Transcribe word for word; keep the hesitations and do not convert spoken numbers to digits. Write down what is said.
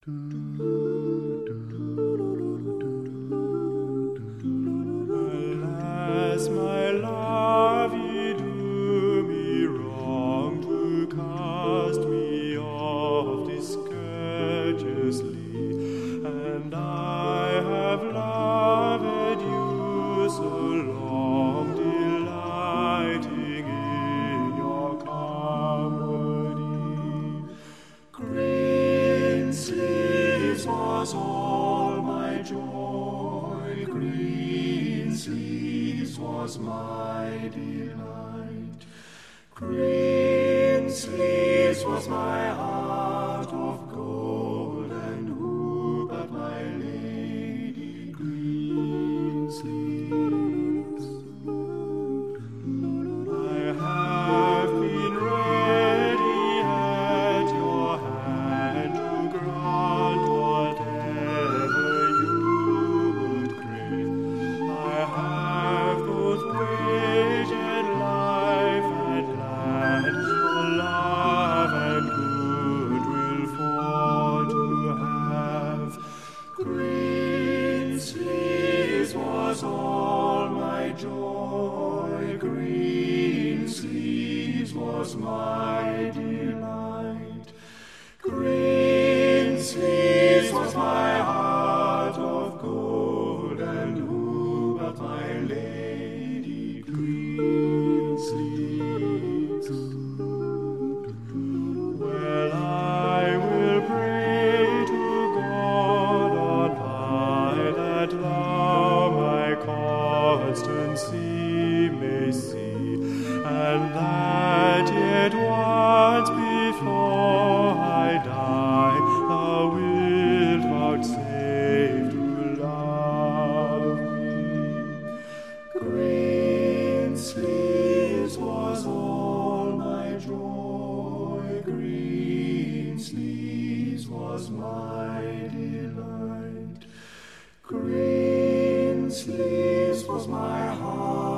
Alas, my love, ye do me wrong to cast me off discourteously, and I have loved you so long, delighting in your company. Green sleeves was all my joy, green sleeves was my delight, green sleeves was my heart of gold, and who but my lady green sleeves? I have been ready at your hand to grant whatever you would crave. I have both waged life and land for love and goodwill for to have. Green sleeves was all my joy, green sleeves was my delight, green sleeves was my heart of gold, and who but my lady green sleeves? Well, I will pray to God on high that thou my constancy may see, and that yet once before I die thou wilt vouchsafe to love me. Green sleeves was all my joy, green sleeves was my delight, green sleeves was my heart